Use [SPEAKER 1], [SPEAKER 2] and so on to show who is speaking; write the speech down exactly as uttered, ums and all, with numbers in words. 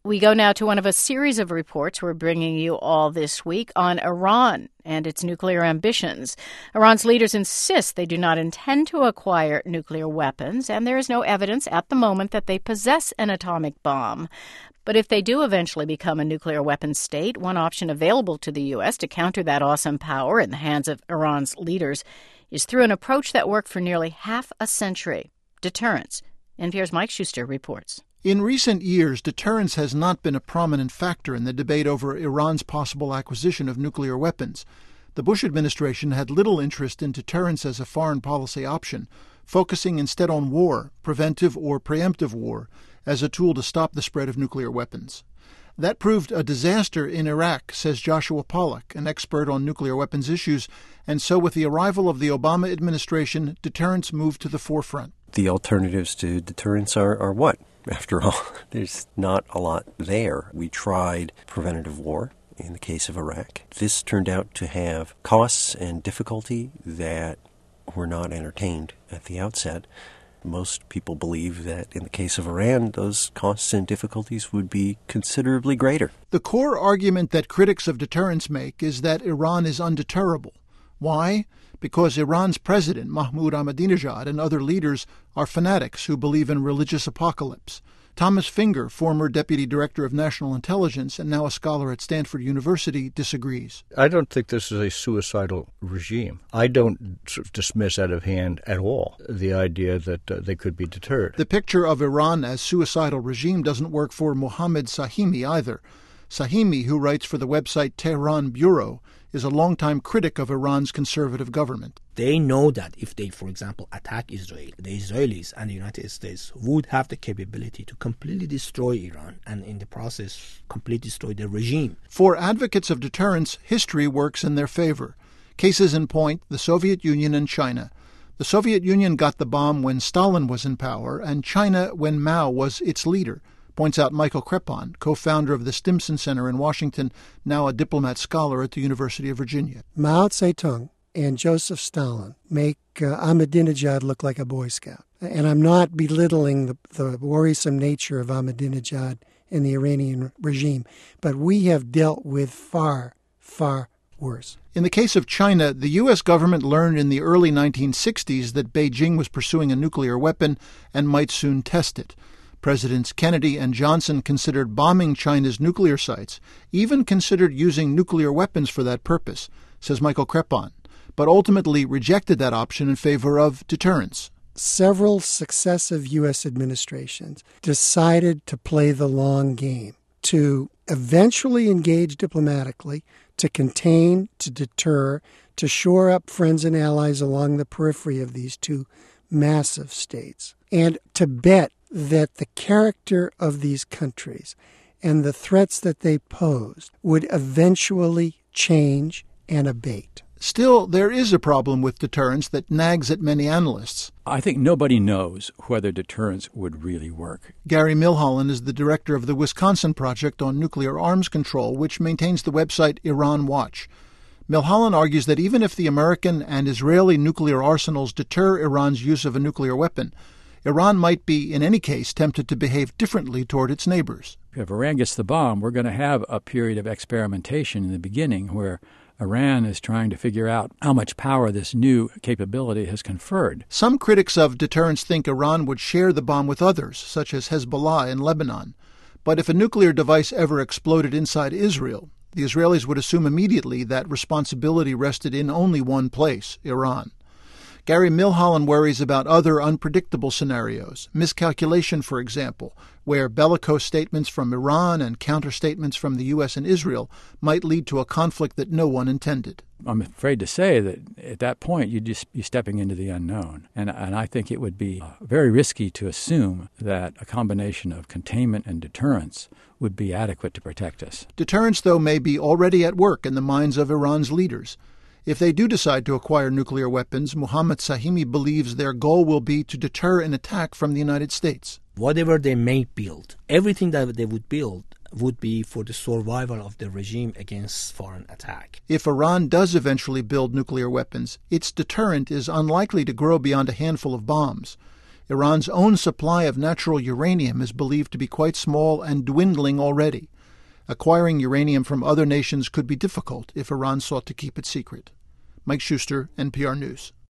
[SPEAKER 1] We go now to one of a series of reports we're bringing you all this week on Iran and its nuclear ambitions. Iran's leaders insist they do not intend to acquire nuclear weapons, and there is no evidence at the moment that they possess an atomic bomb. But if they do eventually become a nuclear weapons state, one option available to the U S to counter that awesome power in the hands of Iran's leaders is through an approach that worked for nearly half a century: deterrence. N P R's Mike Schuster reports.
[SPEAKER 2] In recent years, deterrence has not been a prominent factor in the debate over Iran's possible acquisition of nuclear weapons. The Bush administration had little interest in deterrence as a foreign policy option, focusing instead on war, preventive or preemptive war, as a tool to stop the spread of nuclear weapons. That proved a disaster in Iraq, says Joshua Pollack, an expert on nuclear weapons issues, and so with the arrival of the Obama administration, deterrence moved to the forefront.
[SPEAKER 3] The alternatives to deterrence are, are what? After all, there's not a lot there. We tried preventative war in the case of Iraq. This turned out to have costs and difficulty that were not entertained at the outset. Most people believe that in the case of Iran, those costs and difficulties would be considerably greater.
[SPEAKER 2] The core argument that critics of deterrence make is that Iran is undeterrable. Why? Because Iran's president, Mahmoud Ahmadinejad, and other leaders are fanatics who believe in religious apocalypse. Thomas Finger, former deputy director of national intelligence and now a scholar at Stanford University, disagrees.
[SPEAKER 4] I don't think this is a suicidal regime. I don't sort of dismiss out of hand at all the idea that uh, they could be deterred.
[SPEAKER 2] The picture of Iran as suicidal regime doesn't work for Mohammad Sahimi either. Sahimi, who writes for the website Tehran Bureau, is a longtime critic of Iran's conservative government.
[SPEAKER 5] They know that if they, for example, attack Israel, the Israelis and the United States would have the capability to completely destroy Iran and in the process completely destroy the regime.
[SPEAKER 2] For advocates of deterrence, history works in their favor. Cases in point, the Soviet Union and China. The Soviet Union got the bomb when Stalin was in power and China when Mao was its leader, points out Michael Crepon, co-founder of the Stimson Center in Washington, now a diplomat scholar at the University of Virginia.
[SPEAKER 6] Mao Zedong and Joseph Stalin make uh, Ahmadinejad look like a Boy Scout. And I'm not belittling the, the worrisome nature of Ahmadinejad and the Iranian regime, but we have dealt with far, far worse.
[SPEAKER 2] In the case of China, the U S government learned in the early nineteen sixties that Beijing was pursuing a nuclear weapon and might soon test it. Presidents Kennedy and Johnson considered bombing China's nuclear sites, even considered using nuclear weapons for that purpose, says Michael Crepon, but ultimately rejected that option in favor of deterrence.
[SPEAKER 6] Several successive U S administrations decided to play the long game, to eventually engage diplomatically, to contain, to deter, to shore up friends and allies along the periphery of these two massive states, and to bet that the character of these countries and the threats that they posed would eventually change and abate.
[SPEAKER 2] Still, there is a problem with deterrence that nags at many analysts.
[SPEAKER 7] I think nobody knows whether deterrence would really work.
[SPEAKER 2] Gary Milholland is the director of the Wisconsin Project on Nuclear Arms Control, which maintains the website Iran Watch. Milholland argues that even if the American and Israeli nuclear arsenals deter Iran's use of a nuclear weapon, Iran might be, in any case, tempted to behave differently toward its neighbors.
[SPEAKER 7] If Iran gets the bomb, we're going to have a period of experimentation in the beginning where Iran is trying to figure out how much power this new capability has conferred.
[SPEAKER 2] Some critics of deterrence think Iran would share the bomb with others, such as Hezbollah in Lebanon. But if a nuclear device ever exploded inside Israel, the Israelis would assume immediately that responsibility rested in only one place, Iran. Gary Milholland worries about other unpredictable scenarios, miscalculation, for example, where bellicose statements from Iran and counter-statements from the U S and Israel might lead to a conflict that no one intended.
[SPEAKER 7] I'm afraid to say that at that point you'd just be stepping into the unknown. And, and I think it would be very risky to assume that a combination of containment and deterrence would be adequate to protect us.
[SPEAKER 2] Deterrence, though, may be already at work in the minds of Iran's leaders. If they do decide to acquire nuclear weapons, Mohammad Sahimi believes their goal will be to deter an attack from the United States.
[SPEAKER 5] Whatever they may build, everything that they would build would be for the survival of the regime against foreign attack.
[SPEAKER 2] If Iran does eventually build nuclear weapons, its deterrent is unlikely to grow beyond a handful of bombs. Iran's own supply of natural uranium is believed to be quite small and dwindling already. Acquiring uranium from other nations could be difficult if Iran sought to keep it secret. Mike Schuster, N P R News.